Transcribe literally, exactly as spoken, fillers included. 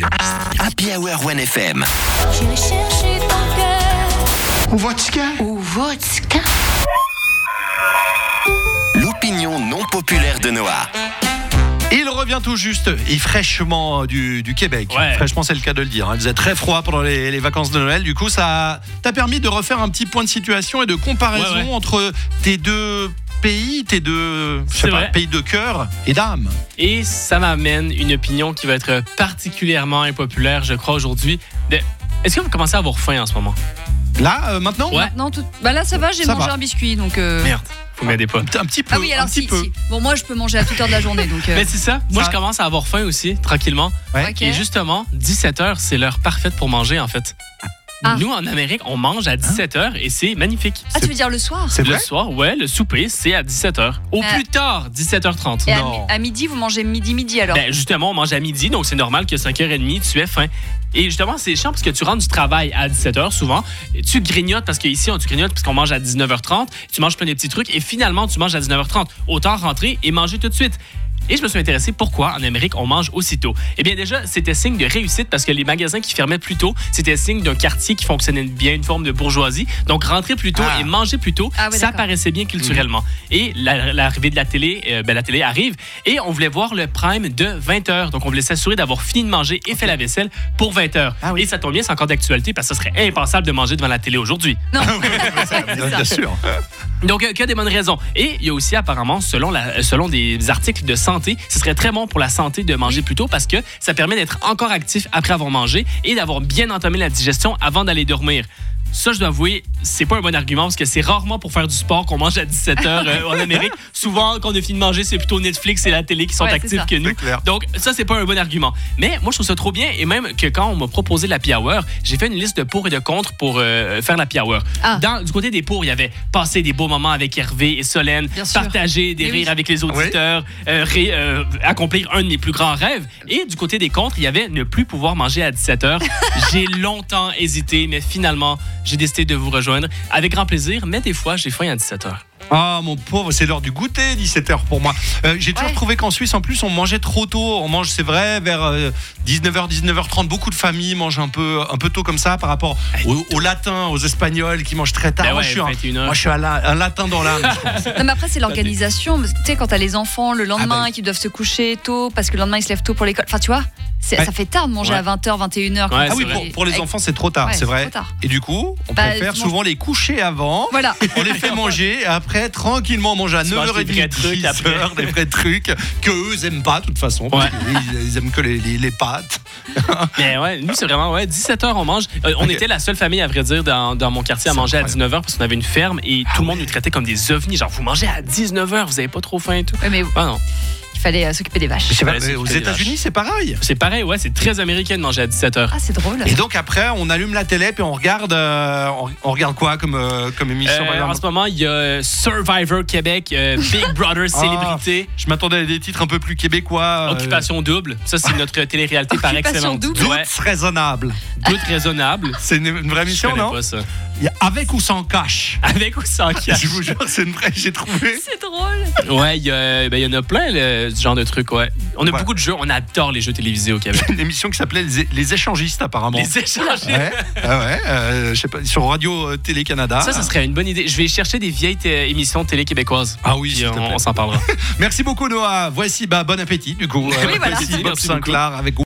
Happy Hour One F M. J'irai chercher ton cœur. Ou vodka. Ou vodka. L'opinion non populaire de Noah. Il revient tout juste et fraîchement du, du Québec. Ouais. Fraîchement, c'est le cas de le dire. Il faisait très froid pendant les, les vacances de Noël. Du coup, ça t'a permis de refaire un petit point de situation et de comparaison Ouais, ouais. entre tes deux pays, tes deux je sais C'est pas, vrai. pays de cœur et d'âme. Et ça m'amène une opinion qui va être particulièrement impopulaire, je crois, aujourd'hui. De... Est-ce que vous commencez à avoir faim en ce moment? Là, euh, maintenant Ouais. Non, tout... bah là ça va, j'ai Ça mangé va. un biscuit donc. Euh... Merde, vous m'aidez pas. Un petit peu. Ah oui, alors un petit si, peu. si. Bon, moi je peux manger à toute heure de la journée donc. euh, Mais c'est ça. Moi, Ça- je commence à avoir faim aussi, tranquillement. Ouais. Ok. Et justement, dix-sept heures, c'est l'heure parfaite pour manger, en fait. Ah. Nous, en Amérique, on mange à dix-sept heures et c'est magnifique. Ah, tu veux dire le soir? C'est Le vrai soir, ouais, le souper, c'est à dix-sept heures. Au Mais- plus tard, dix-sept heures trente. Et à, Non. mi- à midi, vous mangez midi-midi alors? Ben, justement, on mange à midi, donc c'est normal que cinq heures trente, tu aies faim. Et justement, c'est chiant parce que tu rentres du travail à dix-sept heures souvent, et tu grignotes parce qu'ici, on tu grignotes parce qu'on mange à dix-neuf heures trente, tu manges plein de petits trucs et finalement, tu manges à dix-neuf heures trente. Autant rentrer et manger tout de suite. Et je me suis intéressé pourquoi en Amérique on mange aussitôt. Eh bien déjà, c'était signe de réussite parce que les magasins qui fermaient plus tôt, c'était signe d'un quartier qui fonctionnait bien, une forme de bourgeoisie. Donc rentrer plus tôt Ah. et manger plus tôt, Ah ouais, ça d'accord. paraissait bien culturellement. Et la- l'arrivée de la télé, euh, ben, la télé arrive et on voulait voir le prime de vingt heures. Donc on voulait s'assurer d'avoir fini de manger et fait la vaisselle pour vingt heures. Ah oui. Et ça tombe bien, c'est encore d'actualité parce que ce serait impensable de manger devant la télé aujourd'hui. Non. Bien, bien sûr. Donc, il y a des bonnes raisons. Et il y a aussi, apparemment, selon, la, selon des articles de santé, ce serait très bon pour la santé de manger Oui. plus tôt parce que ça permet d'être encore actif après avoir mangé et d'avoir bien entamé la digestion avant d'aller dormir. Ça, je dois avouer, c'est pas un bon argument parce que c'est rarement pour faire du sport qu'on mange à dix-sept heures euh, en Amérique. Souvent, quand on a fini de manger, c'est plutôt Netflix et la télé qui sont Ouais, c'est actifs ça. que nous. C'est clair. Donc, ça, c'est pas un bon argument. Mais moi, je trouve ça trop bien. Et même que quand on m'a proposé l'Happy Hour, j'ai fait une liste de pour et de contre pour euh, faire l'Happy Hour. Ah. Dans, du côté des pour, il y avait passer des beaux moments avec Hervé et Solène, Bien sûr. partager des Mais rires oui. avec les auditeurs, euh, ré- euh, accomplir un de mes plus grands rêves. Et du côté des contres, il y avait ne plus pouvoir manger à dix-sept heures. J'ai longtemps hésité, mais finalement, j'ai décidé de vous rejoindre avec grand plaisir. Mais des fois, j'ai faim à dix-sept heures. Ah mon pauvre, c'est l'heure du goûter, dix-sept heures pour moi. Euh, j'ai toujours Ouais. trouvé qu'en Suisse en plus on mangeait trop tôt. On mange, c'est vrai, vers euh, dix-neuf heures, dix-neuf heures trente. Beaucoup de familles mangent un peu, un peu tôt comme ça par rapport aux, aux latins, aux espagnols qui mangent très tard. Ben moi, ouais, je suis un, vingt et une heures. moi je suis un, la- un latin dans l'âme. je pense. Non, mais après, c'est l'organisation. Tu sais, quand t'as les enfants le lendemain Ah bah qui doivent se coucher tôt parce que le lendemain ils se lèvent tôt pour l'école. Enfin, tu vois, c'est- Ouais. ça fait tard de manger Ouais. à vingt heures, vingt et une heures. Ouais, Ah oui, c'est pour, vrai. pour les enfants c'est trop tard, Ouais, c'est c'est vrai. trop tard. Et du coup, on Bah, préfère tu souvent les coucher avant. Voilà. On les fait manger et après tranquillement on mange à Tu neuf manges heures des vrais trente, trucs dix après. heures, des vrais trucs que eux ils aiment pas de toute façon. Parce Ouais. que ils, ils aiment que les, les, les pâtes. Mais ouais, nous, c'est vraiment, ouais, dix-sept heures, on mange. Euh, on Ok. était la seule famille, à vrai dire, dans, dans mon quartier à C'est manger à incroyable. dix-neuf heures parce qu'on avait une ferme et tout le monde nous traitait comme des ovnis. Genre, vous mangez à dix-neuf heures, vous avez pas trop faim et tout. Ouais, mais Ah non. il fallait euh, s'occuper des vaches. Je sais pas, Ouais, c'est mais aux que des États-Unis c'est pareil. C'est pareil, ouais, c'est très américain de manger à dix-sept heures. Ah, c'est drôle. Et donc après, on allume la télé puis on regarde, euh, on, on regarde quoi comme, euh, comme émission par Euh, en exemple ce moment, il y a euh, Survivor Québec, euh, Big Brother Célébrité, Je m'attendais à des titres un peu plus québécois. euh, Occupation double. Ça, c'est notre télé-réalité par Occupation excellence. double. Doute Ouais, raisonnable. doute raisonnable. C'est une, une vraie Je émission, connais non pas ça. Il y a Avec ou sans cash. Avec ou sans cash. Je vous jure, c'est une vraie. J'ai trouvé. C'est drôle. Ouais, il y, a- ben, il y en a plein, le- ce genre de trucs, ouais. On a Ouais. beaucoup de jeux, on adore les jeux télévisés au Québec. Une émission qui s'appelait Les, Les échangistes apparemment. Les échanges. Ouais, ah ouais, euh, je sais pas, sur Radio euh, Télé Canada. Ça, ça serait une bonne idée. Je vais chercher des vieilles té- émissions télé québécoises. Ah oui, Puis s'il te on, plaît. on s'en parlera. Merci beaucoup Noah. Voici bah, bon appétit du coup. Oui, voilà. Voici Bob Merci Sinclair avec